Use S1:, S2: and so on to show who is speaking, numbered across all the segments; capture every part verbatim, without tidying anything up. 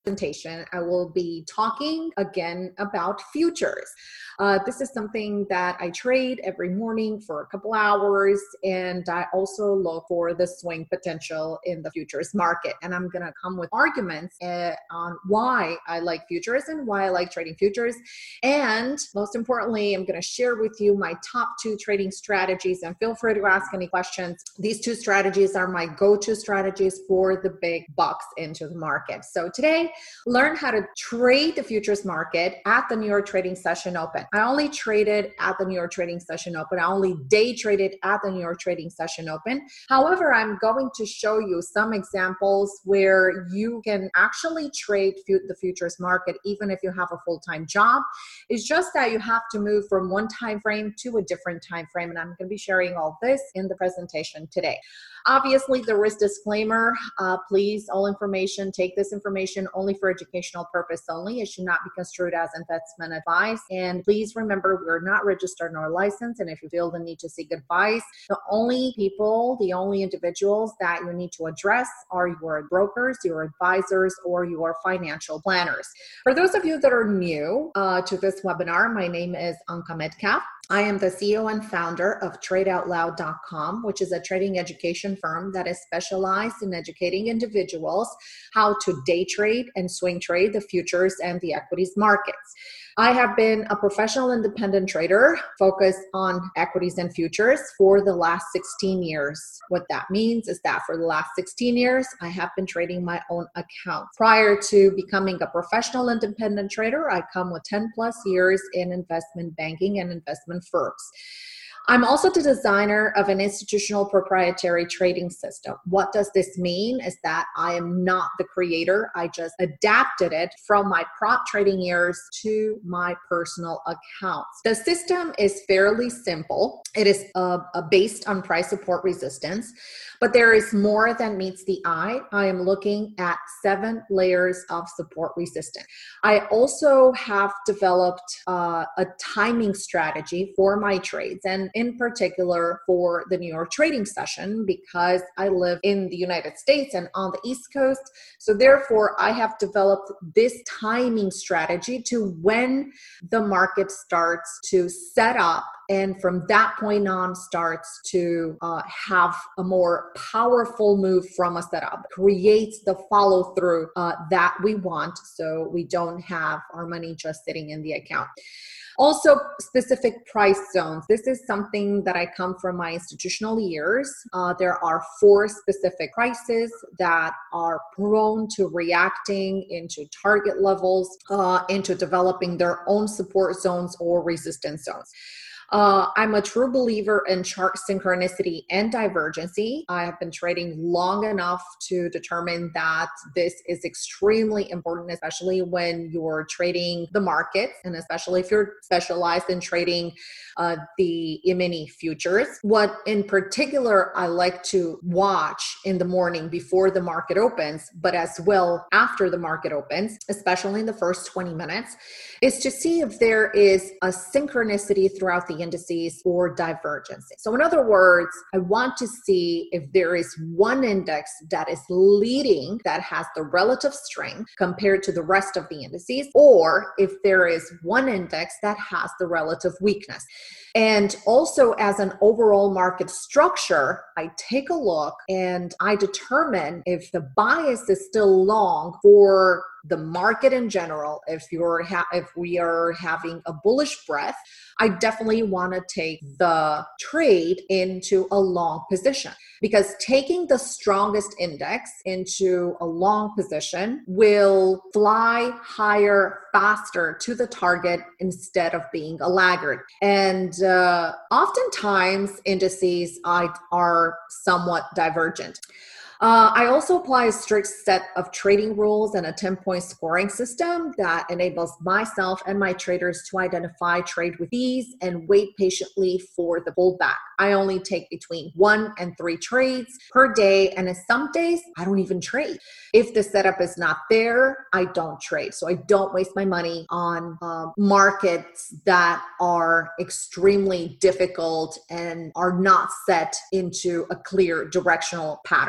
S1: presentation, I will be talking again about futures. Uh, this is something that I trade every morning for a couple hours, and I also look for the swing potential in the futures market. And I'm going to come with arguments uh, on why I like futures and why I like trading futures. And most importantly, I'm going to share with you my top two trading strategies, and feel free to ask any questions. These two strategies are my go-to strategies for the big bucks into the market. So today, learn how to trade the futures market at the New York Trading Session Open. I only traded at the New York Trading Session Open. I only day traded at the New York Trading Session Open. However, I'm going to show you some examples where you can actually trade the futures market even if you have a full-time job. It's just that you have to move from one time frame to a different time frame, and I'm going to be sharing all this in the presentation today. Obviously, there is disclaimer. Uh, please, all information, take this information only for educational purpose only. It should not be construed as investment advice. And please remember, we're not registered nor licensed. And if you feel the need to seek advice, the only people, the only individuals that you need to address are your brokers, your advisors, or your financial planners. For those of you that are new uh, to this webinar, my name is Anka Metcalf. I am the C E O and founder of trade out loud dot com, which is a trading education firm that is specialized in educating individuals how to day trade and swing trade the futures and the equities markets. I have been a professional independent trader focused on equities and futures for the last sixteen years. What that means is that for the last sixteen years, I have been trading my own account. Prior to becoming a professional independent trader, I come with ten plus years in investment banking and investment firms. I'm also the designer of an institutional proprietary trading system. What does this mean is that I am not the creator. I just adapted it from my prop trading years to my personal accounts. The system is fairly simple. It is uh, uh, based on price support resistance, but there is more than meets the eye. I am looking at seven layers of support resistance. I also have developed uh, a timing strategy for my trades, and in particular for the New York trading session, because I live in the United States and on the East Coast. So therefore, I have developed this timing strategy to when the market starts to set up, and from that point on starts to uh, have a more powerful move from a setup, creates the follow through uh, that we want, so we don't have our money just sitting in the account. Also, specific price zones. This is something that I come from my institutional years. Uh, there are four specific prices that are prone to reacting into target levels, uh, into developing their own support zones or resistance zones. Uh, I'm a true believer in chart synchronicity and divergency. I have been trading long enough to determine that this is extremely important, especially when you're trading the markets, and especially if you're specialized in trading uh, the E-mini futures. What in particular I like to watch in the morning before the market opens, but as well after the market opens, especially in the first twenty minutes, is to see if there is a synchronicity throughout the indices or divergence. So in other words, I want to see if there is one index that is leading, that has the relative strength compared to the rest of the indices, or if there is one index that has the relative weakness. And also, as an overall market structure, I take a look and I determine if the bias is still long for the market in general. If you're ha- if we are having a bullish breath, I definitely want to take the trade into a long position, because taking the strongest index into a long position will fly higher faster to the target instead of being a laggard. And uh, oftentimes indices I, are somewhat divergent. Uh, I also apply a strict set of trading rules and a ten-point scoring system that enables myself and my traders to identify trade with ease and wait patiently for the pullback. I only take between one and three trades per day, and in some days, I don't even trade. If the setup is not there, I don't trade. So I don't waste my money on uh, markets that are extremely difficult and are not set into a clear directional pattern.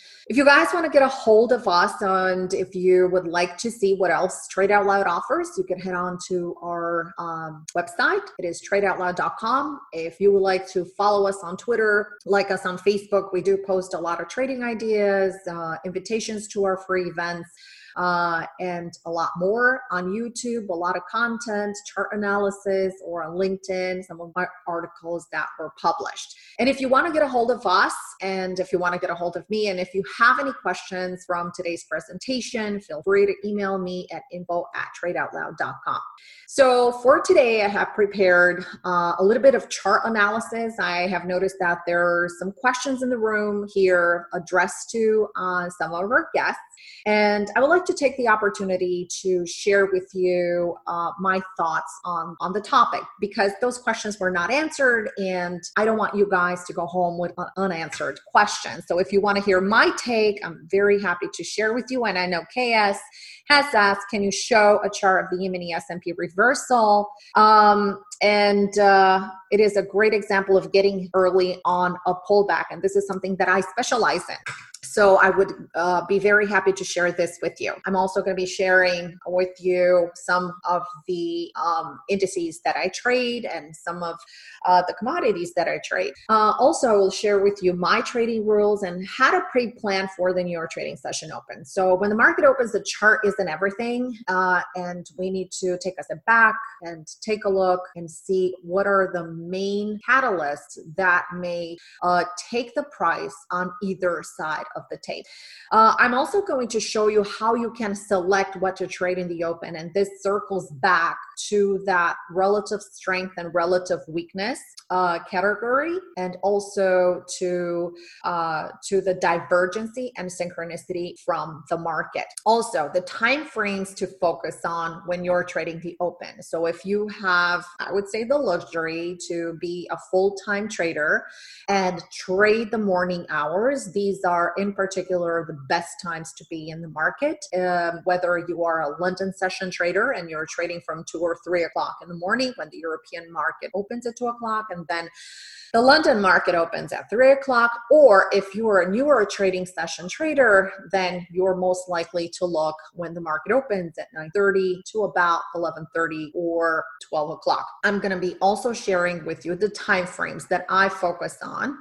S1: If you guys want to get a hold of us and if you would like to see what else Trade Out Loud offers, you can head on to our um, website. It is trade out loud dot com. If you would like to follow us on Twitter, like us on Facebook, we do post a lot of trading ideas, uh, invitations to our free events, Uh, and a lot more on YouTube, a lot of content, chart analysis, or on LinkedIn, some of my articles that were published. And if you want to get a hold of us, and if you want to get a hold of me, and if you have any questions from today's presentation, feel free to email me at info at trade out loud dot com. So for today, I have prepared uh, a little bit of chart analysis. I have noticed that there are some questions in the room here addressed to uh, some of our guests. And I would like to take the opportunity to share with you uh, my thoughts on, on the topic, because those questions were not answered and I don't want you guys to go home with un- unanswered questions. So if you want to hear my take, I'm very happy to share with you. And I know K S has asked, can you show a chart of the E-mini S and P reversal? Um, and uh, it is a great example of getting early on a pullback. And this is something that I specialize in. So I would uh, be very happy to share this with you. I'm also going to be sharing with you some of the um, indices that I trade and some of uh, the commodities that I trade. Uh, also, I will share with you my trading rules and how to pre-plan for the New York trading session open. So when the market opens, the chart isn't everything, uh, and we need to take a step back and take a look and see what are the main catalysts that may uh, take the price on either side of the tape. Uh, I'm also going to show you how you can select what to trade in the open, and this circles back to that relative strength and relative weakness uh, category, and also to uh, to the divergency and synchronicity from the market. Also, the time frames to focus on when you're trading the open. So if you have, I would say, the luxury to be a full-time trader and trade the morning hours, these are in particular the best times to be in the market. Um, whether you are a London session trader and you're trading from two or three o'clock in the morning when the European market opens at two o'clock, and then the London market opens at three o'clock, or if you are a newer trading session trader, then you're most likely to look when the market opens at nine thirty to about eleven thirty or twelve o'clock. I'm going to be also sharing with you the time frames that I focus on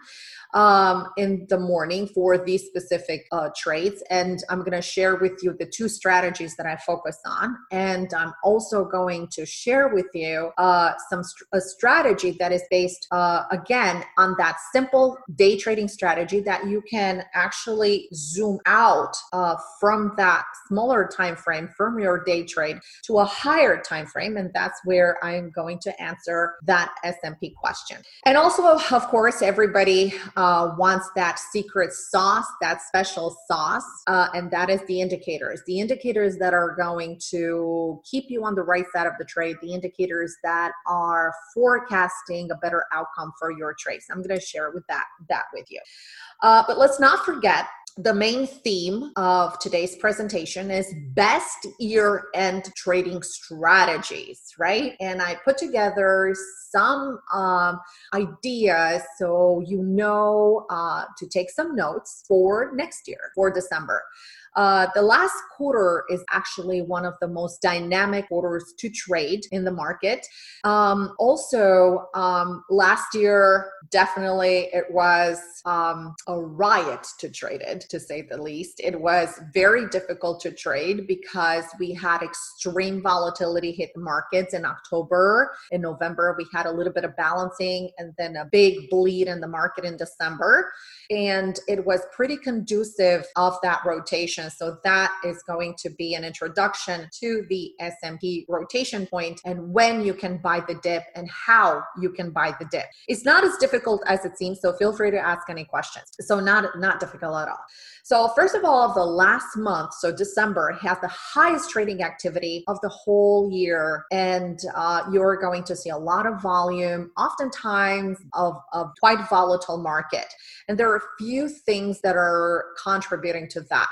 S1: um, in the morning for these specific uh, trades. And I'm going to share with you the two strategies that I focus on. And I'm also going to share with you uh, some st- a strategy that is based, uh, again, on that simple day trading strategy that you can actually zoom out uh, from that smaller time frame from your day trade to a higher time frame. And that's where I'm going to answer that S and P question. And also, of course, everybody Uh, wants that secret sauce, that special sauce, uh, and that is the indicators. The indicators that are going to keep you on the right side of the trade, the indicators that are forecasting a better outcome for your trades. I'm going to share with that, that with you. Uh, but let's not forget, the main theme of today's presentation is best year-end trading strategies, right? And I put together some um, ideas so you know uh, to take some notes for next year, for December. Uh, the last quarter is actually one of the most dynamic quarters to trade in the market. Um, also, um, last year, definitely it was um, a riot to trade it, to say the least. It was very difficult to trade because we had extreme volatility hit the markets in October. In November, we had a little bit of balancing and then a big bleed in the market in December. And it was pretty conducive of that rotation. So that is going to be an introduction to the S and P rotation point and when you can buy the dip and how you can buy the dip. It's not as difficult as it seems, so feel free to ask any questions. So not, not difficult at all. So first of all, the last month, so December, has the highest trading activity of the whole year. And uh, you're going to see a lot of volume, oftentimes of a quite volatile market. And there are a few things that are contributing to that. First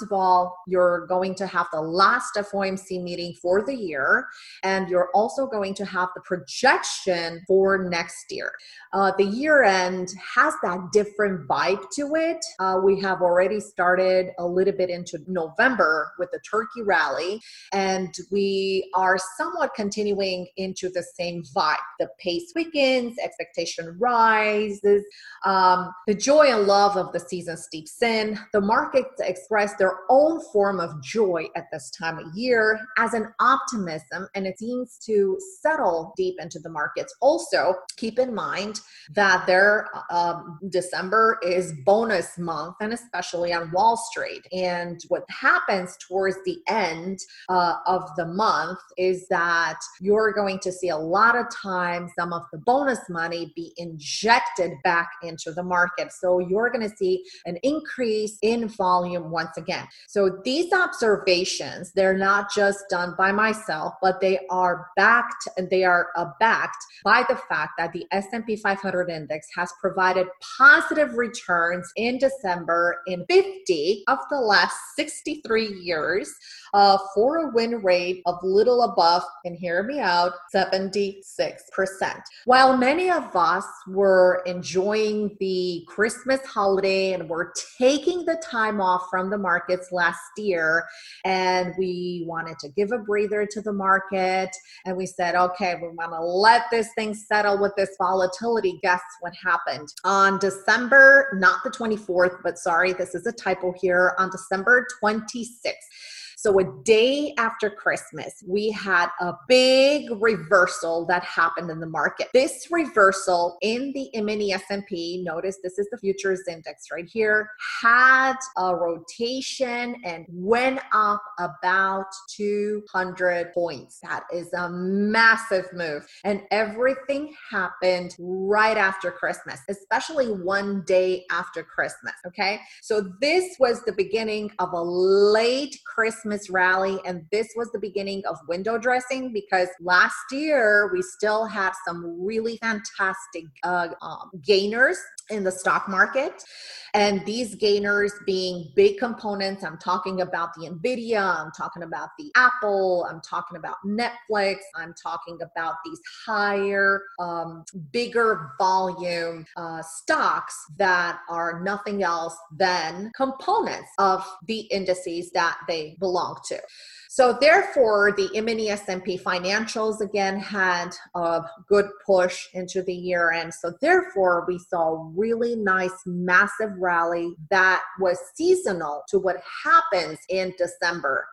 S1: of all, you're going to have the last F O M C meeting for the year, and you're also going to have the projection for next year. Uh, the year end has that different vibe to it. Uh, we have already started a little bit into November with the turkey rally, and we are somewhat continuing into the same vibe. The pace weakens, expectation rises, um, the joy and love of the season steeps in. The markets express their own form of joy at this time of year as an optimism, and it seems to settle deep into the markets. Also, keep in mind that their um, December is bonus month, and especially on Wall Street. And what happens towards the end uh, of the month is that you're going to see a lot of times some of the bonus money be injected back into the market. So you're going to see an increase in volume once again. So these observations, they're not just done by myself, but they are backed, and they are uh, backed by the fact that the S and P five hundred index has provided positive returns in December in fifty of the last sixty-three years uh, for a win rate of little above, and hear me out, seventy-six percent. While many of us were enjoying the Christmas holiday and were taking the time off from the markets last year, and we wanted to give a breather to the market, and we said, okay, we want to let this thing settle with this volatility. Guess what happened? On December, not the twenty-fourth, but sorry, this is a typo here, on December twenty-sixth. So a day after Christmas, we had a big reversal that happened in the market. This reversal in the E-mini S and P, notice this is the futures index right here, had a rotation and went up about two hundred points. That is a massive move. And everything happened right after Christmas, especially one day after Christmas, okay? So this was the beginning of a late Christmas rally, and this was the beginning of window dressing, because last year we still had some really fantastic uh, um, gainers in the stock market. And these gainers being big components, I'm talking about the Nvidia, I'm talking about the Apple, I'm talking about Netflix, I'm talking about these higher, um, bigger volume uh, stocks that are nothing else than components of the indices that they belong to. So therefore, the E-mini S and P financials again had a good push into the year end. So therefore, we saw a really nice, massive rally that was seasonal to what happens in December.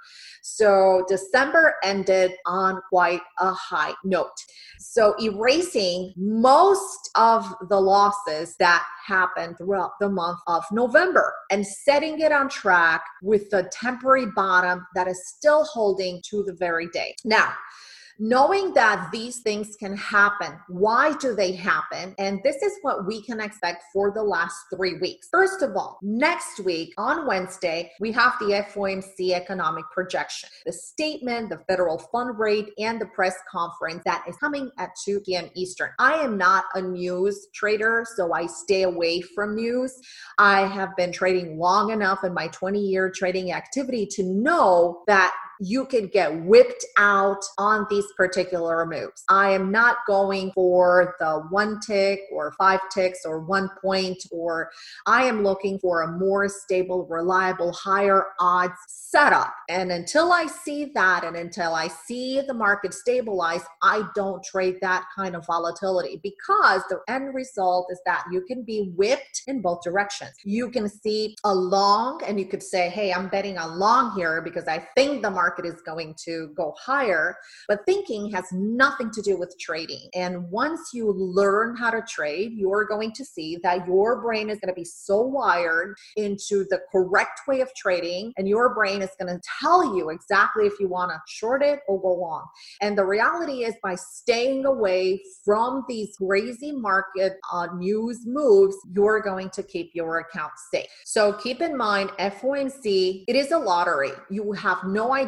S1: So December ended on quite a high note. So erasing most of the losses that happened throughout the month of November and setting it on track with a temporary bottom that is still holding to the very day. Now, knowing that these things can happen, why do they happen? And this is what we can expect for the last three weeks. First of all, next week on Wednesday, we have the F O M C economic projection, the statement, the federal fund rate, and the press conference that is coming at two p m Eastern. I am not a news trader, so I stay away from news. I have been trading long enough in my twenty year trading activity to know that you can get whipped out on these particular moves. I am not going for the one tick or five ticks or one point, or I am looking for a more stable, reliable, higher odds setup. And until I see that, and until I see the market stabilize, I don't trade that kind of volatility, because the end result is that you can be whipped in both directions. You can see a long, and you could say, hey, I'm betting on long here because I think the market is going to go higher, but thinking has nothing to do with trading. And once you learn how to trade, you're going to see that your brain is going to be so wired into the correct way of trading, and your brain is going to tell you exactly if you want to short it or go long. And the reality is, by staying away from these crazy market uh, news moves, you're going to keep your account safe. So keep in mind, F O M C, it is a lottery. You have no idea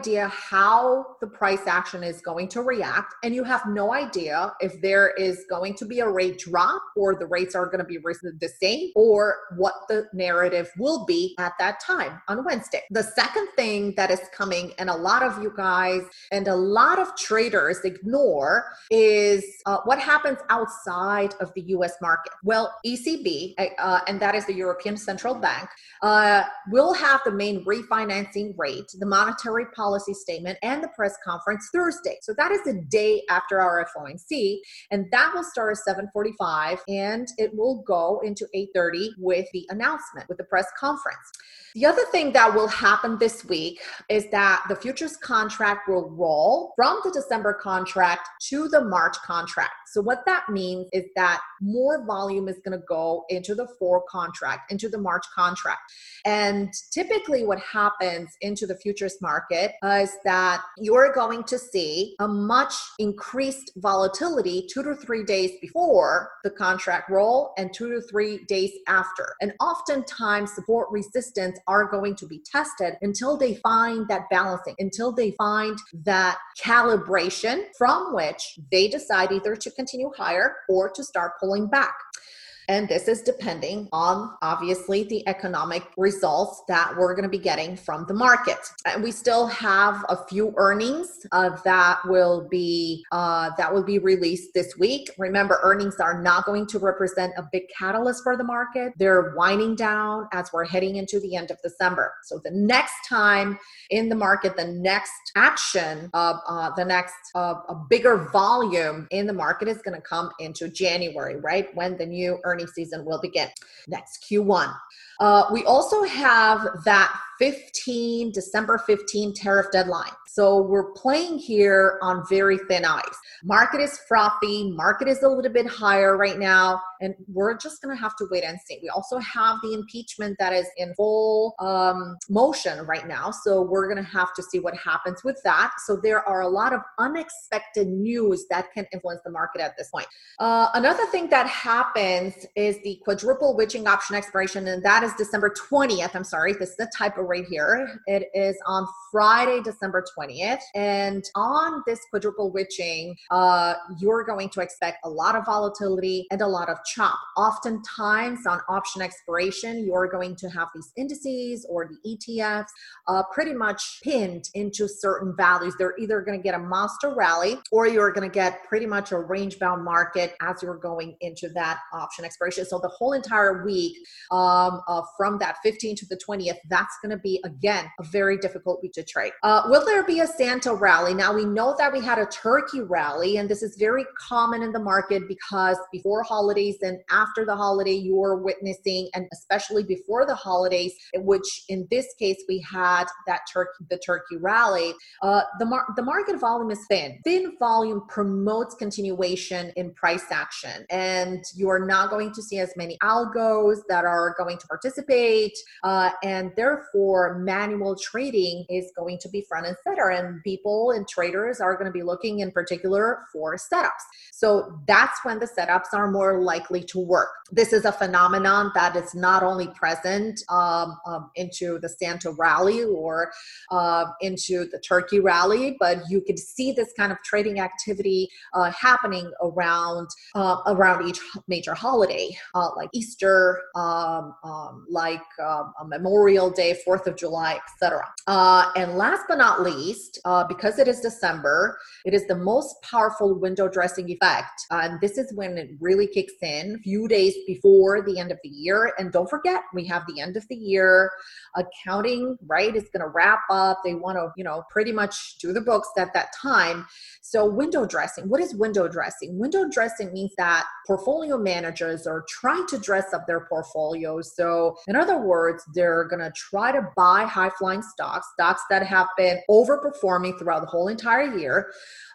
S1: idea how the price action is going to react, and you have no idea if there is going to be a rate drop or the rates are going to be the same, or what the narrative will be at that time on Wednesday. The second thing that is coming, and a lot of you guys and a lot of traders ignore, is uh, what happens outside of the U S market. Well, E C B, uh, and that is the European Central Bank, uh, will have the main refinancing rate, the monetary policy statement, and the press conference Thursday. So that is the day after our F O M C, and that will start at seven forty-five, and it will go into eight thirty with the announcement, with the press conference. The other thing that will happen this week is that the futures contract will roll from the December contract to the March contract. So what that means is that more volume is going to go into the four contract, into the March contract. And typically what happens into the futures market is that you're going to see a much increased volatility two to three days before the contract roll and two to three days after. And oftentimes support resistance are going to be tested until they find that balancing, until they find that calibration from which they decide either to continue higher or to start pulling back. And this is depending on, obviously, the economic results that we're going to be getting from the market. And we still have a few earnings uh, that will be uh, that will be released this week. Remember, earnings are not going to represent a big catalyst for the market. They're winding down as we're heading into the end of December. So the next time in the market, the next action, uh, uh, the next uh, a bigger volume in the market is going to come into January, right? When the new earnings season will begin, next Q one. Uh, we also have that fifteen, December fifteenth tariff deadline. So we're playing here on very thin ice. Market is frothy, market is a little bit higher right now, and we're just gonna have to wait and see. We also have the impeachment that is in full um, motion right now. So we're gonna have to see what happens with that. So there are a lot of unexpected news that can influence the market at this point. Uh, another thing that happens is the quadruple witching option expiration, and that is December twentieth. I'm sorry, this is the typo right here. It is on Friday, December twentieth. And on this quadruple witching, uh, you're going to expect a lot of volatility and a lot of chop. Oftentimes on option expiration, you're going to have these indices or the E T Fs uh, pretty much pinned into certain values. They're either going to get a monster rally or you're going to get pretty much a range-bound market as you're going into that option expiration. So the whole entire week um, uh, from that fifteenth to the twentieth, that's going to be, again, a very difficult week to trade. Uh, will there be a Santa rally? Now, we know that we had a turkey rally, and this is very common in the market because before holidays and after the holiday, you're witnessing, and especially before the holidays, which in this case, we had that turkey, the turkey rally, uh, the, mar the market volume is thin. Thin volume promotes continuation in price action, and you are not going to see as many algos that are going to participate, uh, and therefore manual trading is going to be front and center, and people and traders are going to be looking in particular for setups. So that's when the setups are more likely to work. This is a phenomenon that is not only present um, um, into the Santa rally or uh, into the turkey rally, but you could see this kind of trading activity uh, happening around uh, around each major holiday, uh, like Easter, um, um, like um, a Memorial Day, fourth of July, et cetera. Uh, and last but not least, uh, because it is December, it is the most powerful window dressing effect. Uh, and this is when it really kicks in, a few days before the end of the year. And don't forget, we have the end of the year accounting, right? It's going to wrap up. They want to, you know, pretty much do the books at that time. So window dressing, what is window dressing? Window dressing means that portfolio managers are trying to dress up their portfolios. So in other words, they're going to try to buy high flying stocks, stocks that have been overperforming throughout the whole entire year.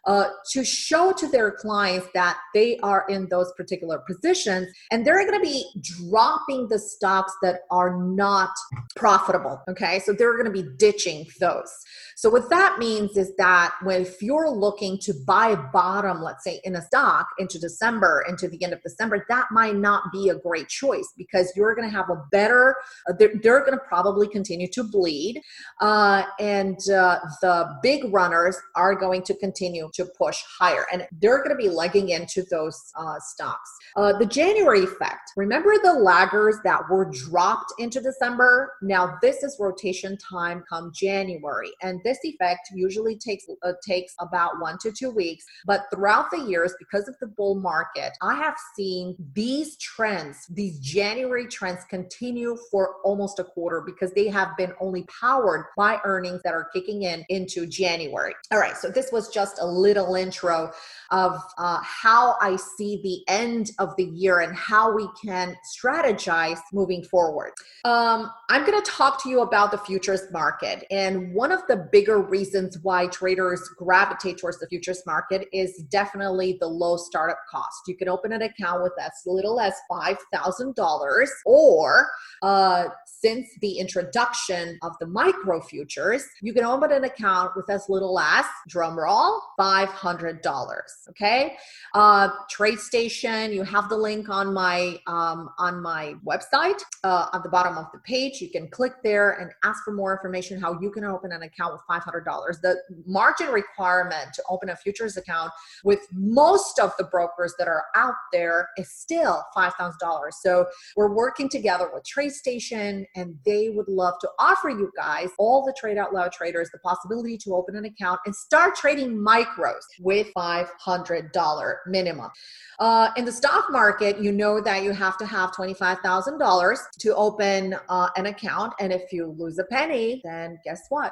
S1: uh, to show to their clients that they are in those particular positions, and they're going to be dropping the stocks that are not profitable. Okay, so they're going to be ditching those. So what that means is that when if you're looking to buy bottom, let's say in a stock into December, into the end of December, that might not be a great choice, because you're going to have a better, uh, they're, they're going to probably continue to bleed. Uh, and uh, the big runners are going to continue to push higher, and they're going to be legging into those uh, stocks. Uh, the January effect, remember the laggers that were dropped into December? Now this is rotation time come January, and this effect usually takes uh, takes about one to two weeks. But throughout the years, because of the bull market, I have seen these trends, these January trends continue for almost a quarter, because they have been only powered by earnings that are kicking in into January. All right, so this was just a little intro of uh, how I see the end of the year and how we can strategize moving forward. Um, I'm going to talk to you about the futures market. And one of the bigger reasons why traders gravitate towards the futures market is definitely the low startup cost. You can open an account with as little as five thousand dollars, or uh, since the introduction of the micro futures, you can open an account with as little as, drum roll, five hundred dollars. Okay, uh, TradeStation. You have the link on my um, on my website uh, at the bottom of the page. You can click there and ask for more information how you can open an account with five hundred dollars. The margin requirement to open a futures account with most of the brokers that are out there is still five thousand dollars. So we're working together with TradeStation, and they would love to offer you guys, all the Trade Out Loud traders, the possibility to open an account and start trading micros with five hundred dollars minimum. Uh, in the stock market, you know that you have to have twenty-five thousand dollars to open uh, an account. And if you lose a penny, then guess what?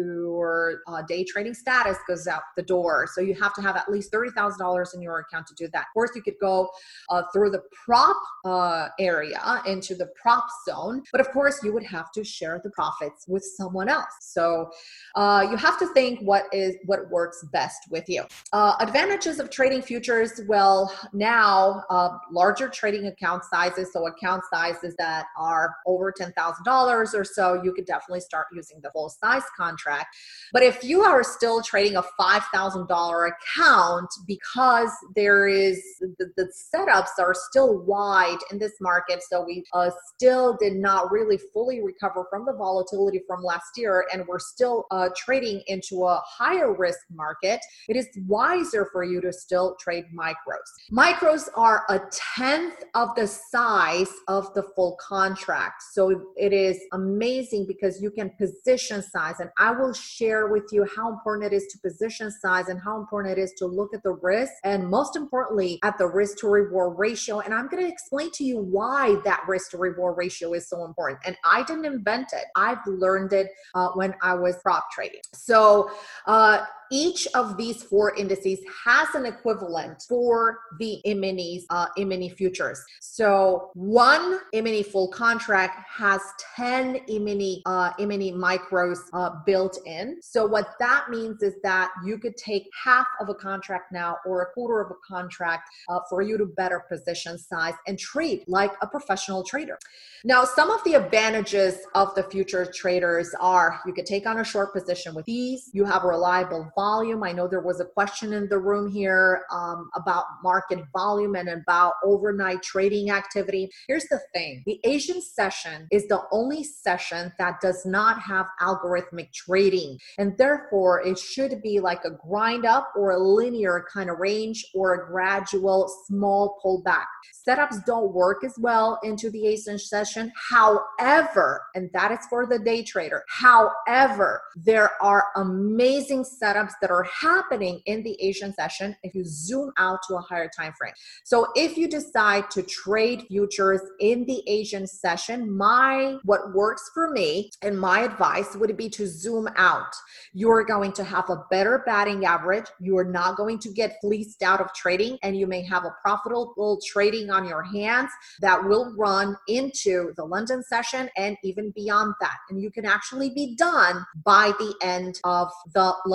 S1: Your uh, day trading status goes out the door. So you have to have at least thirty thousand dollars in your account to do that. Of course, you could go uh, through the prop uh, area into the prop zone, but of course you would have to share the profits with someone else. So uh, you have to think what is what works best with you. Uh, advantages of trading futures. Well, now uh, larger trading account sizes, so account sizes that are over ten thousand dollars or so, you could definitely start using the full size contract. But if you are still trading a five thousand dollars account, because there is the, the setups are still wide in this market, so we uh, still did not really fully recover from the volatility from last year, and we're still uh, trading into a higher risk market, it is wiser for you to still trade micros. Micros are a tenth of the size of the full contract. So it is amazing because you can position size, and I will share with you how important it is to position size and how important it is to look at the risk, and most importantly at the risk to reward ratio. And I'm going to explain to you why that risk to reward ratio is so important. And I didn't invent it. I've learned it uh, when I was prop trading. So uh, each of these four indices has an equivalent for the E-minis, uh, E-mini futures. So one E-mini full contract has ten E-mini, uh, E-mini micros uh, built in. So what that means is that you could take half of a contract now or a quarter of a contract uh, for you to better position size and trade like a professional trader. Now, some of the advantages of the future traders are you could take on a short position with ease. You have a reliable volume. I know there was a question in the room here um, about market volume and about overnight trading activity. Here's the thing. The Asian session is the only session that does not have algorithmic trading. And therefore, it should be like a grind up or a linear kind of range or a gradual small pullback. Setups don't work as well into the Asian session. However, and that is for the day trader. However, there are amazing setups that are happening in the Asian session if you zoom out to a higher time frame. So if you decide to trade futures in the Asian session, my what works for me and my advice would be to zoom out. You're going to have a better batting average. You are not going to get fleeced out of trading, and you may have a profitable trading on your hands that will run into the London session and even beyond that. And you can actually be done by the end of the London session.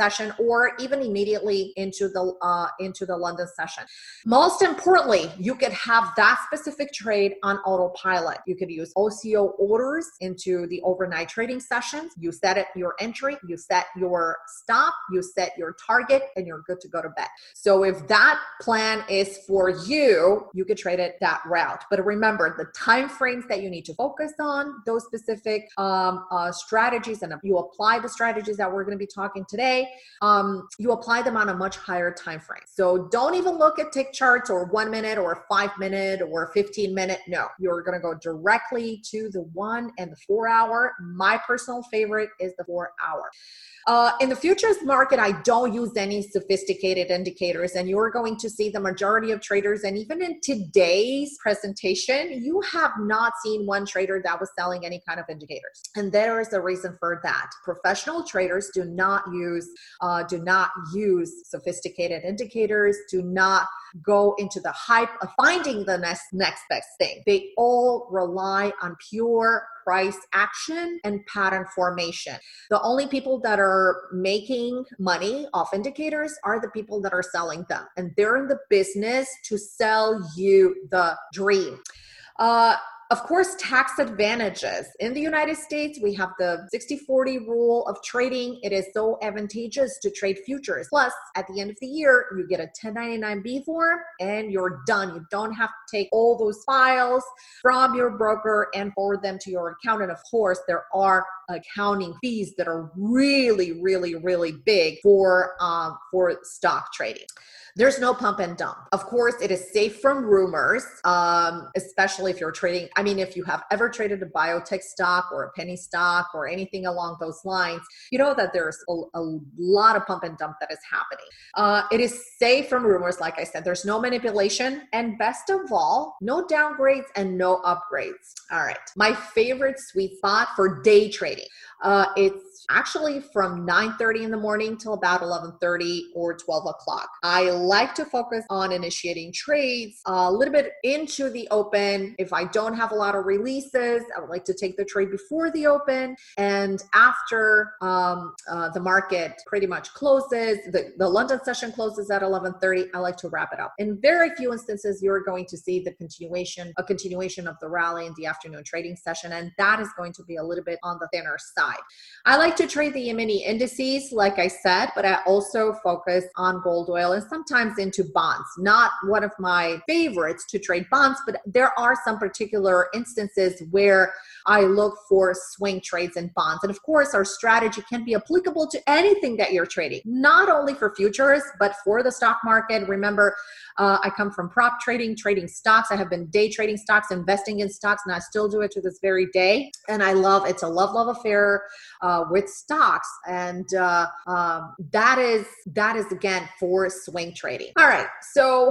S1: session or even immediately into the uh, into the London session. Most importantly, you could have that specific trade on autopilot. You could use O C O orders into the overnight trading sessions. You set it your entry, you set your stop, you set your target, and you're good to go to bed. So if that plan is for you, you could trade it that route. But remember, the time frames that you need to focus on, those specific um, uh, strategies, and you apply the strategies that we're going to be talking today, um, you apply them on a much higher time frame. So don't even look at tick charts or one minute or five minute or fifteen minute. No, you're going to go directly to the one and the four hour. My personal favorite is the four hour. Uh, in the futures market, I don't use any sophisticated indicators, and you're going to see the majority of traders, and even in today's presentation, you have not seen one trader that was selling any kind of indicators. And there is a reason for that. Professional traders do not use, uh, do not use sophisticated indicators, do not go into the hype of finding the next, next best thing. They all rely on pure price action and pattern formation. The only people that are making money off indicators are the people that are selling them. And they're in the business to sell you the dream. Uh, Of course, tax advantages. In the United States, we have the sixty forty rule of trading. It is so advantageous to trade futures. Plus, at the end of the year, you get a ten ninety-nine B form and you're done. You don't have to take all those files from your broker and forward them to your account. And of course, there are accounting fees that are really, really, really big for, um, for stock trading. There's no pump and dump. Of course, it is safe from rumors, um, especially if you're trading. I mean, if you have ever traded a biotech stock or a penny stock or anything along those lines, you know that there's a, a lot of pump and dump that is happening. Uh, it is safe from rumors, like I said. There's no manipulation. And best of all, no downgrades and no upgrades. All right. My favorite sweet spot for day trading. Uh, it's actually from nine thirty in the morning till about eleven thirty or twelve o'clock. I like to focus on initiating trades a little bit into the open. If I don't have a lot of releases, I would like to take the trade before the open. And after um, uh, the market pretty much closes, the, the London session closes at eleven thirty, I like to wrap it up. In very few instances, you're going to see the continuation, a continuation of the rally in the afternoon trading session. And that is going to be a little bit on the thinner side. I like to trade the E-mini indices, like I said, but I also focus on gold, oil, and sometimes into bonds. Not one of my favorites to trade bonds, but there are some particular instances where I look for swing trades in bonds. And of course, our strategy can be applicable to anything that you're trading, not only for futures, but for the stock market. Remember, uh, I come from prop trading, trading stocks. I have been day trading stocks, investing in stocks, and I still do it to this very day. And I love, it's a love-love affair uh, with stocks. And uh, um, that is, that is again for swing trading. All right. So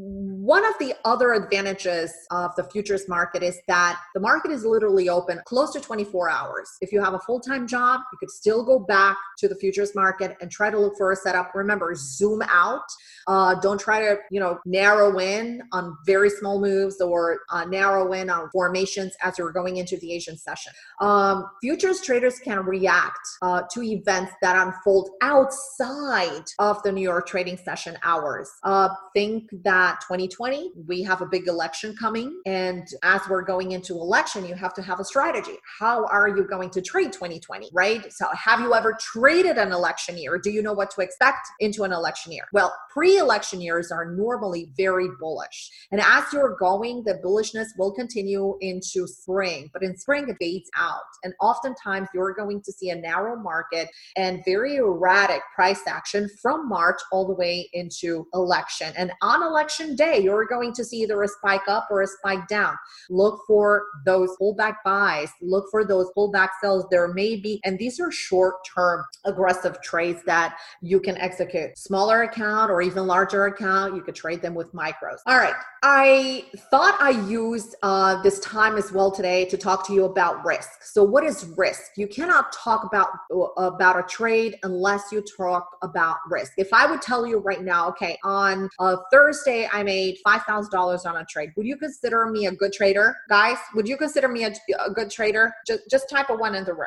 S1: one of the other advantages of the futures market is that the market is literally open close to twenty-four hours. If you have a full-time job, you could still go back to the futures market and try to look for a setup. Remember, zoom out. Uh, don't try to, you know, narrow in on very small moves or uh, narrow in on formations as you're going into the Asian session. Um, futures traders can react uh, to events that unfold outside of the New York trading session hours. Uh, think that twenty twenty, we have a big election coming. And as we're going into election, you have to have a strategy. How are you going to trade twenty twenty, right? So have you ever traded an election year? Do you know what to expect into an election year? Well, pre-election years are normally very bullish. And as you're going, the bullishness will continue into spring, but in spring it fades out. And oftentimes you're going to see a narrow market and very erratic price action from March all the way into election. And on election day, you're going to see either a spike up or a spike down. Look for those pullback buys, look for those pullback sells. There may be, and these are short-term aggressive trades that you can execute. Smaller account or even larger account, you could trade them with micros. All right. I thought I used uh, this time as well today to talk to you about risk. So what is risk? You cannot talk about, about a trade unless you talk about risk. If I would tell you right now, okay, on uh, Thursday, I made five thousand dollars on a trade. Would you consider me a good trader? Guys, would you consider me a, a good trader? Just, just type a one in the room.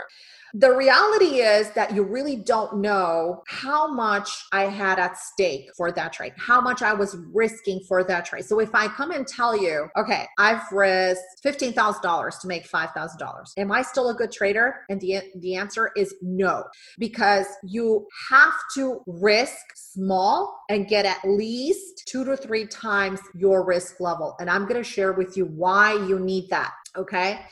S1: The reality is that you really don't know how much I had at stake for that trade, how much I was risking for that trade. So if I come and tell you, okay, I've risked fifteen thousand dollars to make five thousand dollars, am I still a good trader? And the, the answer is no, because you have to risk small and get at least two to three times your risk level. And I'm going to share with you why you need that. Okay.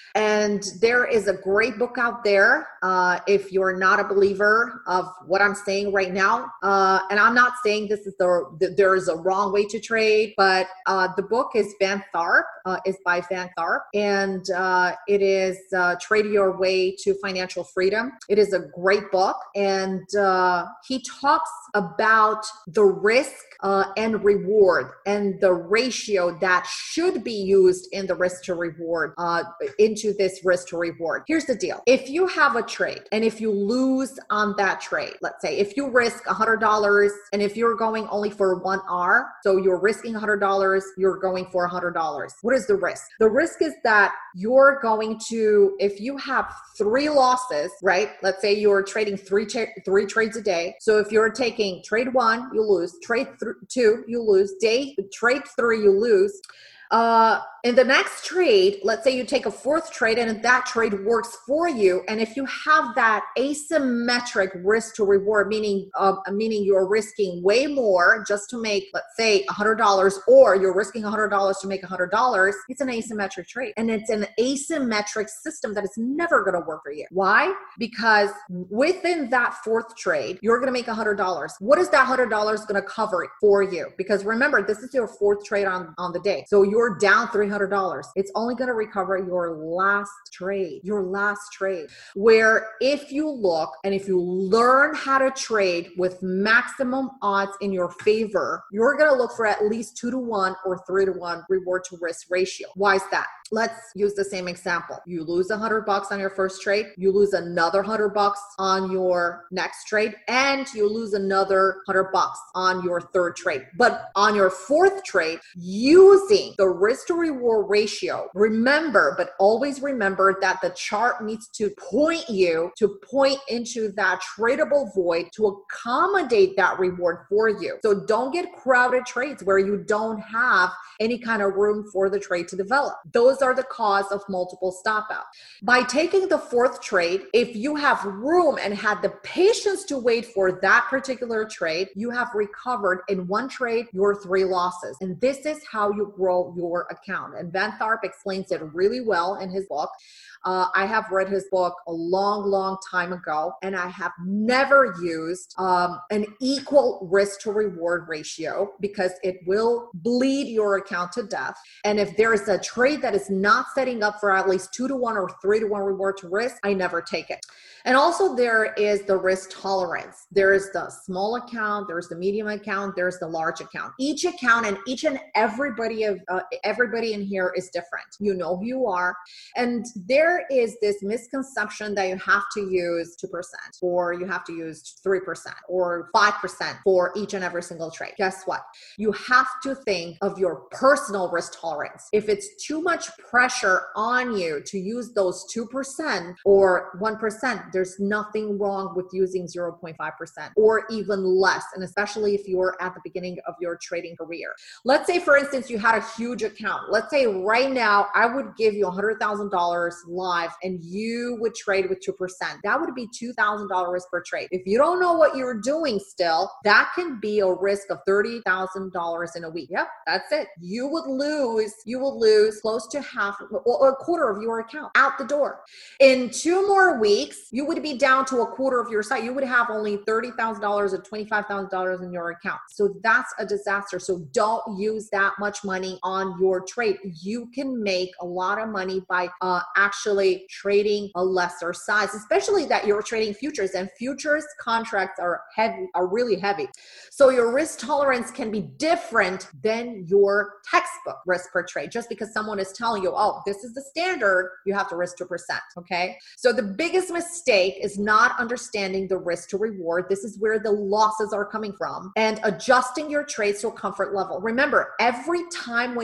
S1: And there is a great book out there. Uh, if you're not a believer of what I'm saying right now, uh, and I'm not saying this is the, the there is a wrong way to trade, but uh, the book is Van Tharp, uh, is by Van Tharp, and uh, it is uh, Trade Your Way to Financial Freedom. It is a great book, and uh, he talks about the risk uh, and reward and the ratio that should be used in the risk to reward uh, into this risk to reward. Here's the deal. If you have a trade and if you lose on that trade, let's say if you risk one hundred dollars and if you're going only for one R, so you're risking one hundred dollars, you're going for one hundred dollars. What is the risk? The risk is that you're going to, if you have three losses, right? Let's say you're trading three, tra- three trades a day. So if you're taking trade one, you lose, trade th- two, you lose, day, trade three, you lose. Uh, in the next trade, let's say you take a fourth trade and that trade works for you. And if you have that asymmetric risk to reward, meaning, uh, meaning you're risking way more just to make, let's say one hundred dollars, or you're risking one hundred dollars to make one hundred dollars, it's an asymmetric trade. And it's an asymmetric system that is never going to work for you. Why? Because within that fourth trade, you're going to make one hundred dollars. What is that one hundred dollars going to cover for you? Because remember, this is your fourth trade on, on the day. So you're down three hundred dollars. It's only going to recover your last trade, your last trade. Where if you look and if you learn how to trade with maximum odds in your favor, you're going to look for at least two to one or three to one reward to risk ratio. Why is that? Let's use the same example. You lose a hundred bucks on your first trade, you lose another hundred bucks on your next trade, and you lose another hundred bucks on your third trade. But on your fourth trade, using the risk to reward ratio, remember, but always remember that the chart needs to point you to point into that tradable void to accommodate that reward for you. So don't get crowded trades where you don't have any kind of room for the trade to develop. Those are the cause of multiple stop outs. By taking the fourth trade, if you have room and had the patience to wait for that particular trade, you have recovered in one trade your three losses. And this is how you grow your account. And Van Tharp explains it really well in his book. Uh, I have read his book a long, long time ago, and I have never used um, an equal risk to reward ratio because it will bleed your account to death. And if there is a trade that is not setting up for at least two to one or three to one reward to risk, I never take it. And also there is the risk tolerance. There is the small account, there's the medium account, there's the large account. Each account and each and everybody of uh, everybody in here is different. You know who you are. And there is this misconception that you have to use two percent or you have to use three percent or five percent for each and every single trade. Guess what? You have to think of your personal risk tolerance. If it's too much pressure on you to use those two percent or one percent, there's nothing wrong with using zero point five percent or even less. And especially if you're at the beginning of your trading career. Let's say, for instance, you had a huge account. Let's say right now, I would give you one hundred thousand dollars live and you would trade with two percent. That would be two thousand dollars per trade. If you don't know what you're doing still, that can be a risk of thirty thousand dollars in a week. Yep, that's it. You would lose, you will lose close to half, or a quarter of your account out the door. In two more weeks, you would be down to a quarter of your site. You would have only thirty thousand dollars or twenty-five thousand dollars in your account. So that's a disaster. So don't use that much money on your trade. You can make a lot of money by uh, actually trading a lesser size, especially that you're trading futures, and futures contracts are heavy, are really heavy. So your risk tolerance can be different than your textbook risk per trade. Just because someone is telling you, oh, this is the standard, you have to risk two percent, okay? So the biggest mistake is not understanding the risk to reward. This is where the losses are coming from, and adjusting your trades to a comfort level. Remember, every time when you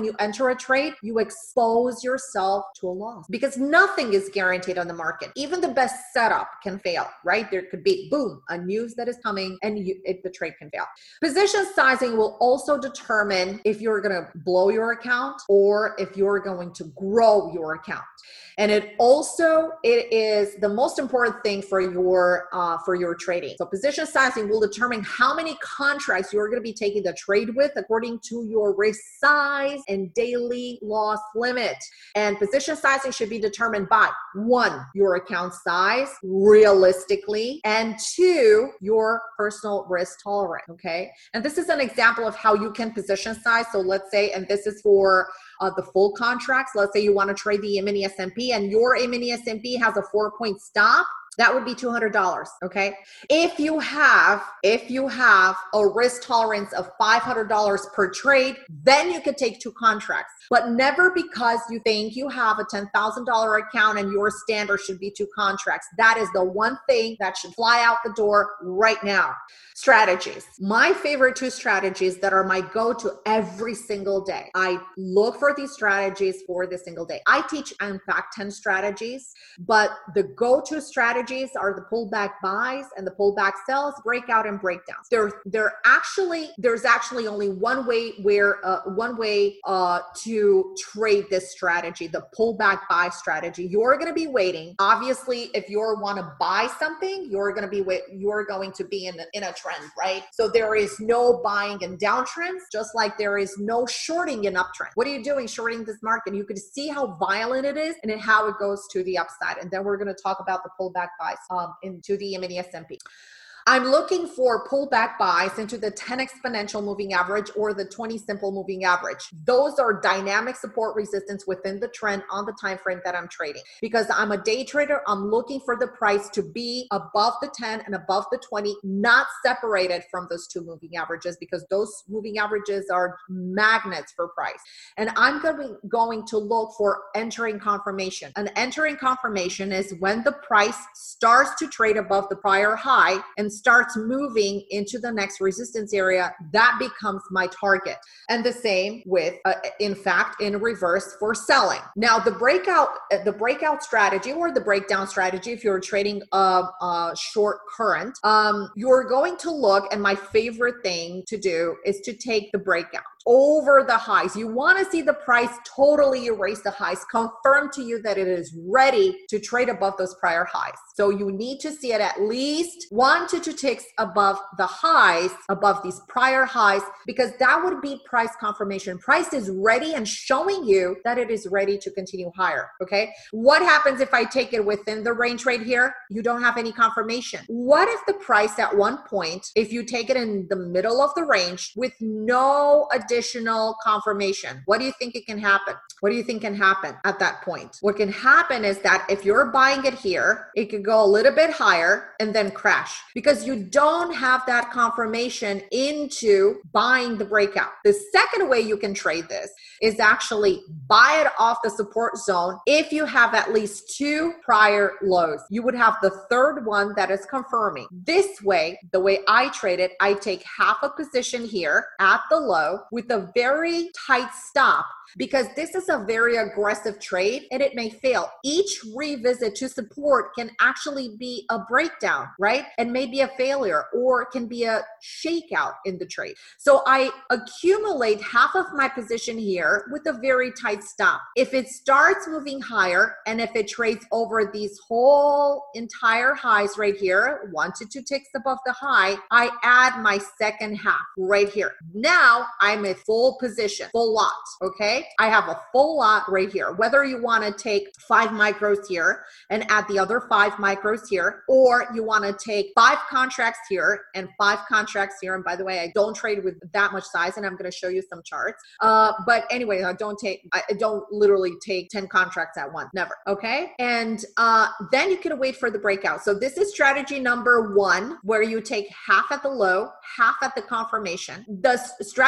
S1: you enter a trade, you expose yourself to a loss because nothing is guaranteed on the market. Even the best setup can fail, right? There could be, boom, a news that is coming and you, it, the trade can fail. Position sizing will also determine if you're going to blow your account or if you're going to grow your account. And it also, it is the most important thing for your, uh, for your trading. So position sizing will determine how many contracts you're going to be taking the trade with according to your risk size and daily loss limit. And position sizing should be determined by one, your account size realistically, and two, your personal risk tolerance. Okay. And this is an example of how you can position size. So let's say, and this is for uh, the full contracts. Let's say you want to trade the E-mini S and P and your E-mini S and P has a four point stop. That would be two hundred dollars, okay? If you have, if you have a risk tolerance of five hundred dollars per trade, then you could take two contracts, but never because you think you have a ten thousand dollar account and your standard should be two contracts. That is the one thing that should fly out the door right now. Strategies. My favorite two strategies that are my go-to every single day. I look for these strategies for the single day. I teach, in fact, ten strategies, but the go-to strategies are the pullback buys and the pullback sells, breakout and breakdowns. They're, they're actually, there's actually only one way where, uh, one way uh, to trade this strategy, the pullback buy strategy. You're going to be waiting. Obviously, if you want to buy something, you're going to be, wait, you're going to be in, a, in a trend, right? So there is no buying in downtrends, just like there is no shorting in uptrend. What are you doing shorting this market? You can see how violent it is and how it goes to the upside. And then we're going to talk about the pullback buys um, into the E-mini S and P. I'm looking for pullback buys into the ten exponential moving average or the twenty simple moving average. Those are dynamic support resistance within the trend on the time frame that I'm trading. Because I'm a day trader, I'm looking for the price to be above the ten and above the twenty, not separated from those two moving averages, because those moving averages are magnets for price. And I'm going to look for entering confirmation. An entering confirmation is when the price starts to trade above the prior high and starts moving into the next resistance area. That becomes my target. And the same with, uh, in fact, in reverse for selling. Now, the breakout, the breakout strategy or the breakdown strategy, if you're trading a, a short current, um, you're going to look, and my favorite thing to do is to take the breakout over the highs. You want to see the price totally erase the highs, confirm to you that it is ready to trade above those prior highs. So you need to see it at least one to two ticks above the highs, above these prior highs, because that would be price confirmation. Price is ready and showing you that it is ready to continue higher, okay? What happens if I take it within the range right here? You don't have any confirmation. What if the price at one point, if you take it in the middle of the range with no additional confirmation, what do you think it can happen? What do you think can happen at that point? What can happen is that if you're buying it here, it could go a little bit higher and then crash because you don't have that confirmation into buying the breakout. The second way you can trade this is actually buy it off the support zone. If you have at least two prior lows, you would have the third one that is confirming. This way, the way I trade it, I take half a position here at the low with a very tight stop, because this is a very aggressive trade and it may fail. Each revisit to support can actually be a breakdown, right? And maybe a failure, or it can be a shakeout in the trade. So I accumulate half of my position here with a very tight stop. If it starts moving higher and if it trades over these whole entire highs right here, one to two ticks above the high, I add my second half right here. Now I'm at full position, full lot, okay? I have a full lot right here. Whether you want to take five micros here and add the other five micros here, or you want to take five contracts here and five contracts here. And by the way, I don't trade with that much size, and I'm going to show you some charts. Uh, but anyway, I don't take, I don't literally take ten contracts at once, never. Okay. And uh, then you can wait for the breakout. So this is strategy number one, where you take half at the low, half at the confirmation. The strategy number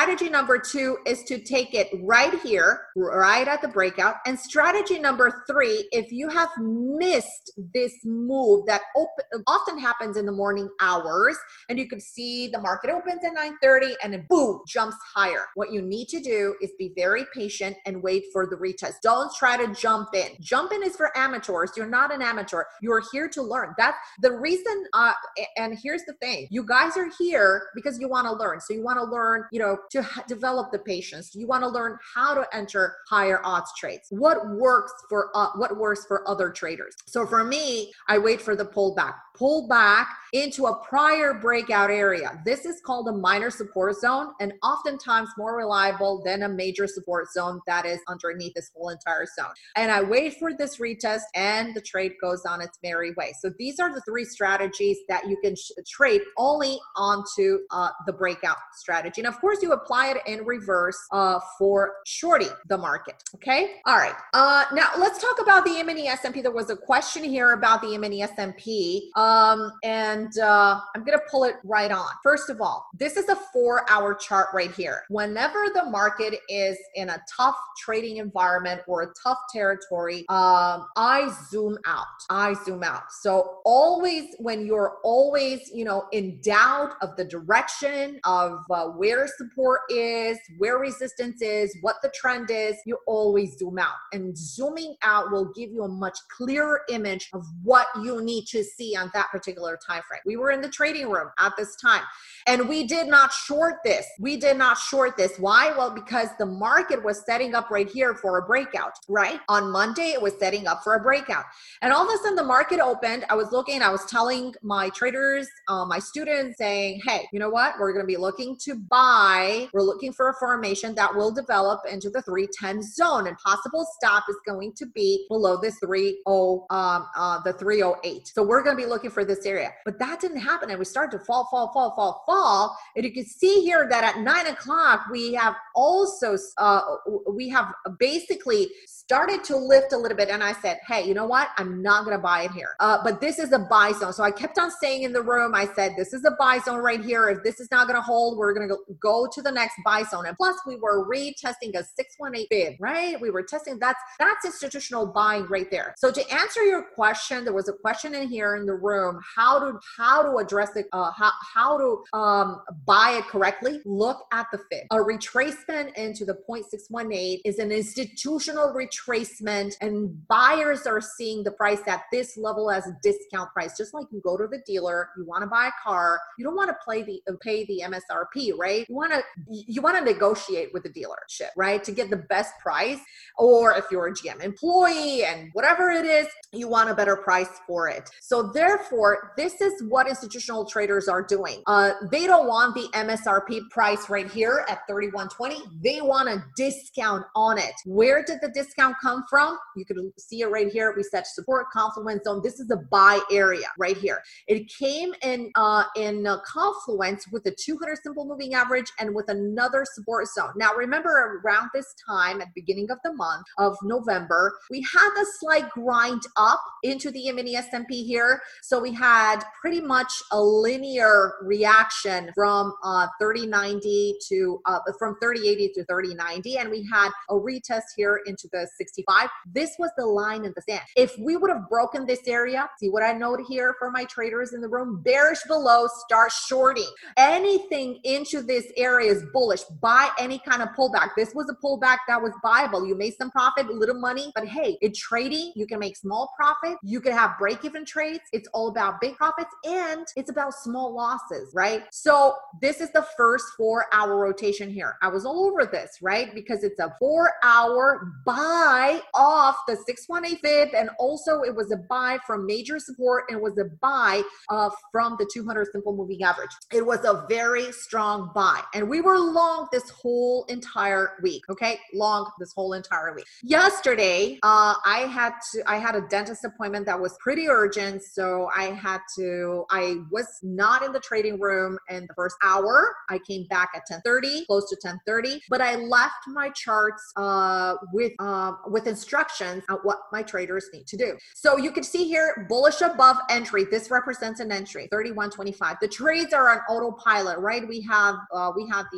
S1: number two is to take it right here, right at the breakout. And strategy number three, if you have missed this move that open, often happens in the morning hours, and you can see the market opens at nine thirty and then boom, jumps higher. What you need to do is be very patient and wait for the retest. Don't try to jump in. Jump in is for amateurs. You're not an amateur. You're here to learn. That's the reason. Uh, and here's the thing. You guys are here because you want to learn. So you want to learn, you know, to develop the patience. You want to learn how to enter higher odds trades. What works for, uh, what works for other traders. So for me, I wait for the pullback. Pull back into a prior breakout area. This is called a minor support zone, and oftentimes more reliable than a major support zone that is underneath this whole entire zone. And I wait for this retest and the trade goes on its merry way. So these are the three strategies that you can trade only onto uh, the breakout strategy. And of course you apply it in reverse uh, for shorting the market. Okay. All right. Uh, now let's talk about the E-mini S and P. There was a question here about the E-mini S and P. Um, and uh, I'm going to pull it right on. First of all, this is a four hour chart right here. Whenever the market is in a tough trading environment or a tough territory, um, I zoom out. I zoom out. So always when you're always, you know, in doubt of the direction of uh, where support is, where resistance is, what the trend is, you always zoom out. And zooming out will give you a much clearer image of what you need to see on that particular time frame. We were in the trading room at this time and we did not short this. We did not short this. Why? Well, because the market was setting up right here for a breakout, right? On Monday, it was setting up for a breakout. And all of a sudden the market opened. I was looking, I was telling my traders, uh, my students saying, hey, you know what? We're going to be looking to buy. We're looking for a formation that will develop into the three ten zone, and possible stop is going to be below this three oh, um, uh, the three oh eight. So we're going to be looking for this area, but that didn't happen. And we started to fall, fall, fall, fall, fall. And you can see here that at nine o'clock, we have also, uh, we have basically started to lift a little bit. And I said, hey, you know what? I'm not going to buy it here. Uh, but this is a buy zone. So I kept on saying in the room, I said, this is a buy zone right here. If this is not going to hold, we're going to go to the next buy zone. And plus we were retesting a six one eight bid, right? We were testing, that's, that's institutional buying right there. So to answer your question, there was a question in here in the room, how to, how to address it, uh, how, how to um, buy it correctly. Look at the fib. A retracement into the zero point six one eight is an institutional retracement, and buyers are seeing the price at this level as a discount price. Just like you go to the dealer, you want to buy a car, you don't want to play the pay the M S R P, right? You want to you want to negotiate with the dealership, right, to get the best price. Or if you're a G M employee and whatever it is, you want a better price for it. So therefore, this is what institutional traders are doing. Uh, they don't want the M S R P price right here at thirty-one twenty. They want a discount on it. Where did the discount come from? You can see it right here. We set support confluence zone. This is a buy area right here. It came in uh, in uh, confluence with the two hundred simple moving average and with another support zone. Now remember, around this time at the beginning of the month of November, we had a slight grind up into the mini S and P here. So we had pretty much a linear reaction from uh, thirty ninety to uh, from thirty eighty to thirty ninety, and we had a retest here into the sixty-five. This was the line in the sand. If we would have broken this area, see what I note here for my traders in the room, bearish below, start shorting. Anything into this area is bullish. Buy any kind of pullback. This was a pullback that was buyable. You made some profit, little money, but hey, in trading, you can make small profit. You can have break-even trades. It's all about big profits, and it's about small losses, right? So this is the first four-hour rotation here. I was all over this, right? Because it's a four-hour buy off the six one eight fib, and also it was a buy from major support, and it was a buy uh, from the two hundred simple moving average. It was a very strong buy, and we were long this whole entire week, okay? Long this whole entire week. Yesterday, uh, I had to, I had a dentist appointment that was pretty urgent, so I had to, I was not in the trading room in the first hour. I came back at ten thirty, close to ten thirty, but I left my charts uh, with, uh, with instructions on what my traders need to do. So you can see here, bullish above entry. This represents an entry, thirty-one twenty-five. The trades are on autopilot, right? We have, uh, we have the,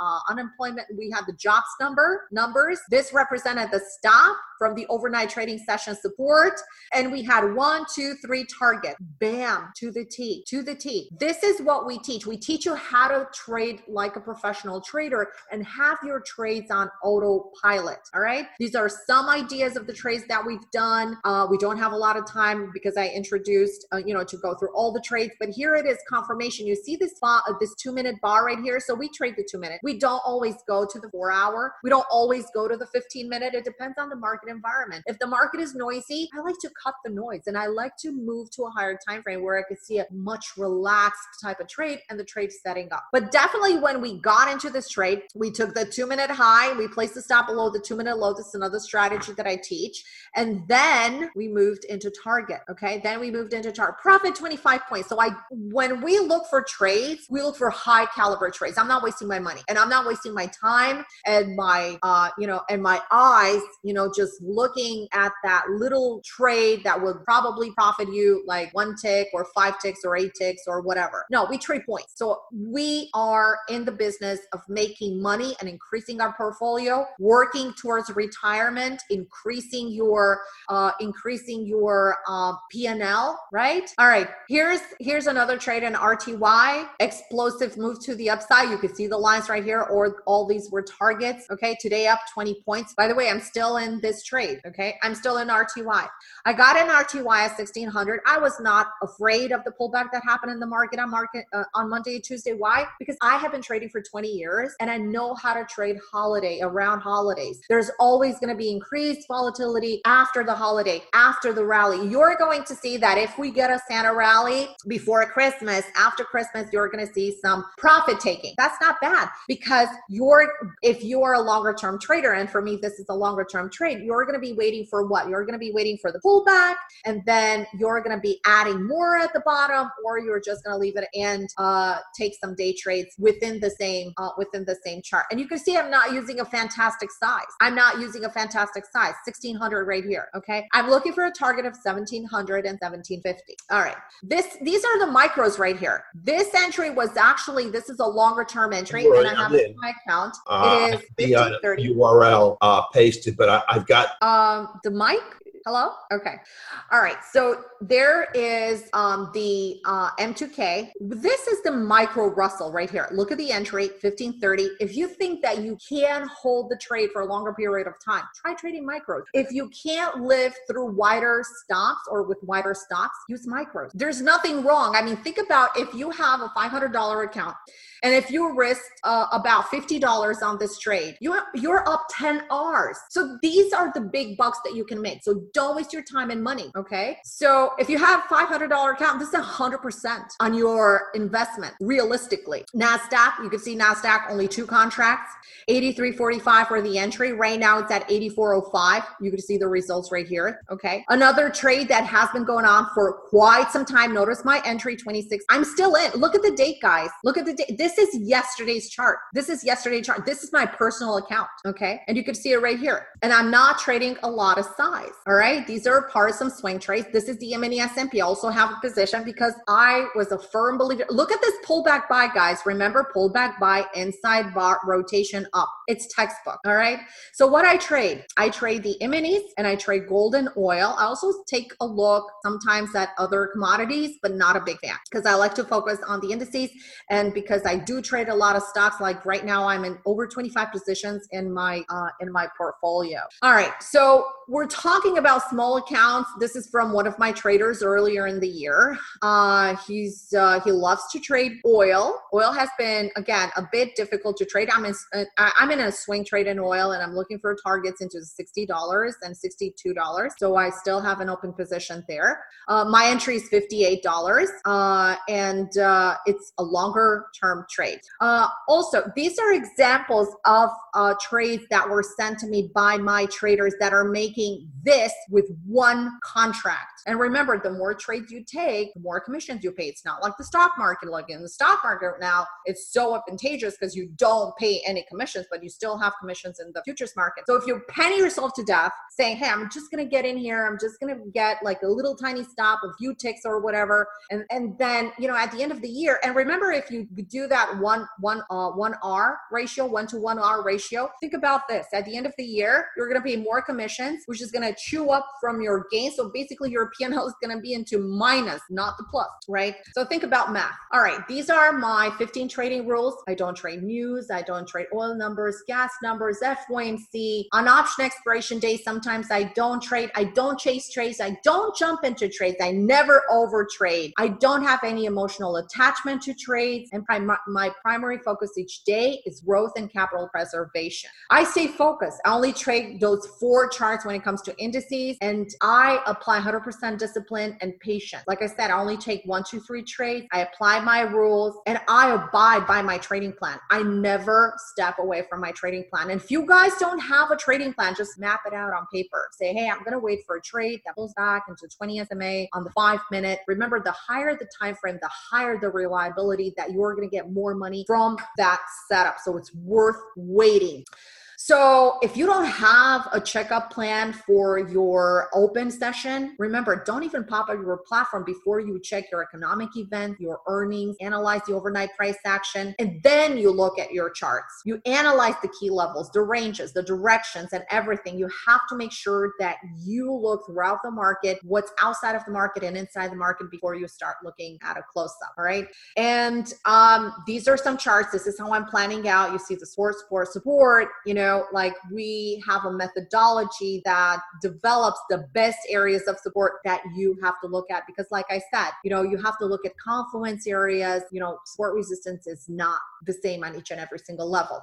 S1: uh, unemployment, we had the jobs number numbers. This represented the stop from the overnight trading session support. And we had one, two, three target. Bam, to the T, to the T. This is what we teach. We teach you how to trade like a professional trader and have your trades on autopilot. All right. These are some ideas of the trades that we've done. Uh, we don't have a lot of time because I introduced, uh, you know, to go through all the trades, but here it is confirmation. You see this bar, uh, this two minute bar right here. So we trade the two minute. We don't always go to the four hour. We don't always go to the fifteen minute. It depends on the market environment. If the market is noisy, I like to cut the noise and I like to move to a higher time frame where I could see a much relaxed type of trade and the trade setting up. But definitely when we got into this trade, we took the two minute high, we placed the stop below the two minute low. This is another strategy that I teach. And then we moved into target. Okay. Then we moved into target profit twenty-five points. So I, when we look for trades, we look for high caliber trades. I'm not wasting my money and I'm not wasting my time and my, uh, you know, and my eyes, you know, just looking at that little trade that would probably profit you like one tick or five ticks or eight ticks or whatever. No, we trade points. So we are in the business of making money and increasing our portfolio, working towards retirement, increasing your, uh, increasing your, uh, P and L, right? All right. Here's, here's another trade in R T Y, explosive move to the upside. You can see the lines right here, or all these were targets. Okay. Today up twenty points. By the way, I'm still in this trade. Okay. I'm still in R T Y. I got in R T Y at sixteen hundred. I was not afraid of the pullback that happened in the market on market uh, on Monday and Tuesday. Why? Because I have been trading for twenty years and I know how to trade holiday around holidays. There's always going to be increased volatility after the holiday, after the rally. You're going to see that if we get a Santa rally before Christmas, after Christmas, you're going to see some profit taking. That's not bad because you're, if you are a longer term trader, and for me, this is a longer term trade, you're going to be waiting for what? You're going to be waiting for the pullback, and then you're going to be adding more at the bottom, or you're just going to leave it and uh, take some day trades within the same uh, within the same chart. And you can see I'm not using a fantastic size. I'm not using a fantastic size, sixteen hundred right here. Okay, I'm looking for a target of seventeen hundred and seventeen fifty. All right, this these are the micros right here. This entry was actually, this is a longer term entry,
S2: right,
S1: and I have it in my account.
S2: Uh,
S1: it is
S2: the uh, U R L uh, pasted, but I, I've got
S1: um the mic. Hello? Okay. All right. So there is um, the uh, M two K. This is the micro Russell right here. Look at the entry, fifteen thirty. If you think that you can hold the trade for a longer period of time, try trading micros. If you can't live through wider stops or with wider stops, use micros. There's nothing wrong. I mean, think about if you have a five hundred dollar account and if you risk uh, about fifty dollars on this trade, you're, you're up ten R's. So these are the big bucks that you can make. So don't waste your time and money, okay? So if you have a five hundred dollar account, this is one hundred percent on your investment, realistically. NASDAQ, you can see NASDAQ, only two contracts, eighty-three forty-five for the entry. Right now it's at eighty-four oh five. You can see the results right here, okay? Another trade that has been going on for quite some time. Notice my entry, twenty-six. I'm still in. Look at the date, guys. Look at the date. This is yesterday's chart. This is yesterday's chart. This is my personal account, okay? And you can see it right here. And I'm not trading a lot of size, all right? These are part of some swing trades. This is the E-mini S and P. I also have a position because I was a firm believer. Look at this pullback buy, guys. Remember, pullback buy, inside bar, rotation up. It's textbook, all right? So what I trade, I trade the E-minis and I trade gold and oil. I also take a look sometimes at other commodities, but not a big fan because I like to focus on the indices, and because I do trade a lot of stocks. Like right now, I'm in over twenty-five positions in my uh, in my portfolio. All right, so we're talking about small accounts. This is from one of my traders earlier in the year. Uh, he's uh, he loves to trade oil. Oil has been, again, a bit difficult to trade. I'm in uh, I'm in a swing trade in oil, and I'm looking for targets into sixty dollars and sixty-two dollars. So I still have an open position there. Uh, my entry is fifty-eight dollars, uh, and uh, it's a longer term trade. Uh, also, these are examples of uh, trades that were sent to me by my traders that are making taking this with one contract. And remember, the more trades you take, the more commissions you pay. It's not like the stock market. Like in the stock market now, it's so advantageous because you don't pay any commissions, but you still have commissions in the futures market. So if you penny yourself to death saying, hey, I'm just going to get in here, I'm just going to get like a little tiny stop, a few ticks or whatever. And, and then, you know, at the end of the year, and remember, if you do that one, one, uh, one R ratio, one to one R ratio, think about this. At the end of the year, you're going to pay more commissions, which is going to chew up from your gains. So basically your P and L is going to be into minus, not the plus, right? So think about math. All right. These are my fifteen trading rules. I don't trade news. I don't trade oil numbers, gas numbers, F O M C. On option expiration day, sometimes I don't trade. I don't chase trades. I don't jump into trades. I never over trade. I don't have any emotional attachment to trades. And prim- my primary focus each day is growth and capital preservation. I stay focused. I only trade those four charts when it comes to indices, and I apply one hundred percent discipline and patience. Like I said, I only take one, two, three trades. I apply my rules and I abide by my trading plan. I never step away from my trading plan. And if you guys don't have a trading plan, just map it out on paper. Say, hey, I'm going to wait for a trade that pulls back into twenty S M A on the five minute. Remember, the higher the time frame, the higher the reliability that you're going to get more money from that setup. So it's worth waiting. So if you don't have a checkup plan for your open session, remember, don't even pop up your platform before you check your economic event, your earnings, analyze the overnight price action, and then you look at your charts. You analyze the key levels, the ranges, the directions, and everything. You have to make sure that you look throughout the market, what's outside of the market and inside the market before you start looking at a close-up, all right? And um, these are some charts. This is how I'm planning out. You see the support, support, support, you know, like we have a methodology that develops the best areas of support that you have to look at. Because like I said, you know, you have to look at confluence areas, you know, support resistance is not the same on each and every single level.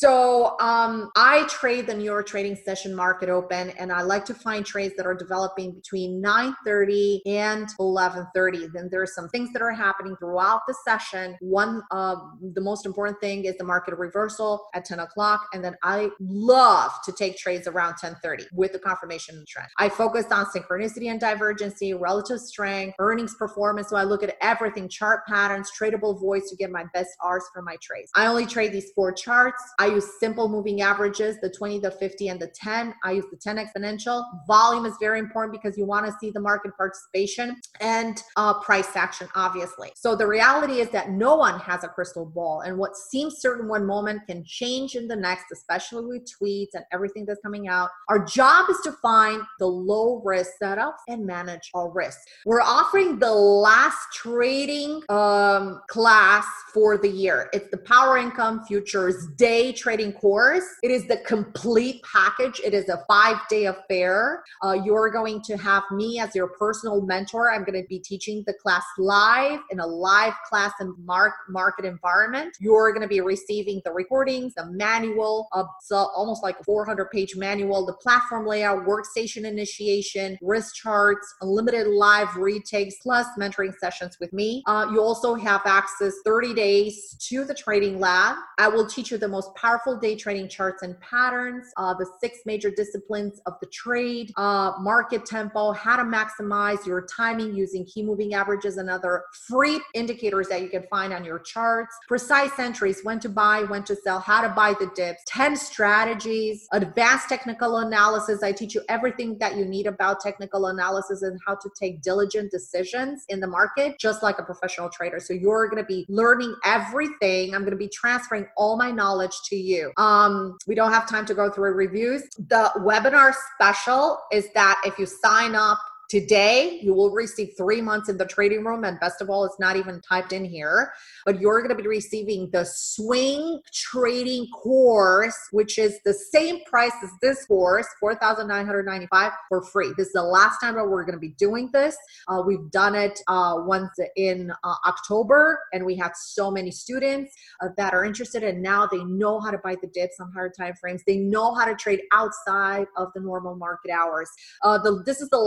S1: So um, I trade the New York trading session market open, and I like to find trades that are developing between nine thirty and eleven thirty. Then there are some things that are happening throughout the session. One, uh, the most important thing is the market reversal at ten o'clock. And then I love to take trades around ten thirty with the confirmation trend. I focus on synchronicity and divergency, relative strength, earnings performance. So I look at everything, chart patterns, tradable voids to get my best R's for my trades. I only trade these four charts. I use simple moving averages, the twenty, the fifty, and the ten. I use the ten exponential. Volume is very important because you want to see the market participation and uh, price action, obviously. So the reality is that no one has a crystal ball, and what seems certain one moment can change in the next, especially with tweets and everything that's coming out. Our job is to find the low risk setups and manage all risks. We're offering the last trading um, class for the year. It's the Power Income Futures Day Trading course. It is the complete package. It is a five-day affair. Uh, you're going to have me as your personal mentor. I'm going to be teaching the class live in a live class and mark, market environment. You're going to be receiving the recordings, the manual, uh, so almost like a four hundred page manual, the platform layout, workstation initiation, risk charts, unlimited live retakes, plus mentoring sessions with me. Uh, you also have access thirty days to the trading lab. I will teach you the most powerful day trading charts and patterns, uh, the six major disciplines of the trade, uh, market tempo, how to maximize your timing using key moving averages and other free indicators that you can find on your charts, precise entries, when to buy, when to sell, how to buy the dips, ten strategies, advanced technical analysis. I teach you everything that you need about technical analysis and how to take diligent decisions in the market, just like a professional trader. So you're going to be learning everything. I'm going to be transferring all my knowledge to you. Um, we don't have time to go through reviews. The webinar special is that if you sign up today, you will receive three months in the trading room. And best of all, it's not even typed in here, but you're going to be receiving the swing trading course, which is the same price as this course, four thousand nine hundred ninety-five dollars for free. This is the last time that we're going to be doing this. Uh, we've done it uh, once in uh, October, and we had so many students uh, that are interested, and now they know how to buy the dips on higher time frames. They know how to trade outside of the normal market hours. Uh, the, this is the last course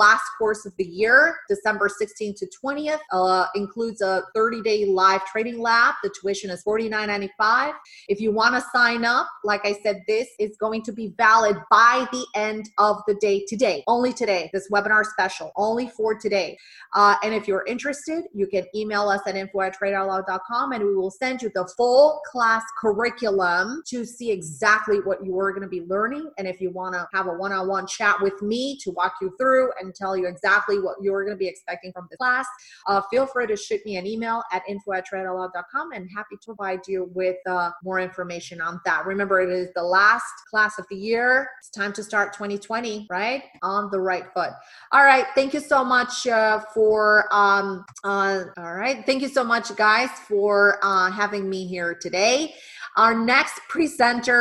S1: course of the year, December sixteenth to twentieth, uh, includes a thirty day live trading lab. The tuition is forty-nine ninety-five. If you want to sign up, like I said, this is going to be valid by the end of the day today, only today, this webinar special, only for today. Uh, and if you're interested, you can email us at info at trade out loud dot com and we will send you the full class curriculum to see exactly what you are going to be learning. And if you want to have a one-on-one chat with me to walk you through and tell you exactly what you're going to be expecting from the class, uh, feel free to shoot me an email at info at trade out loud dot com and happy to provide you with uh, more information on that. Remember, it is the last class of the year. It's time to start twenty twenty, right? On the right foot. All right. Thank you so much uh, for, um, uh, all right. Thank you so much, guys, for uh, having me here today. Our next presenter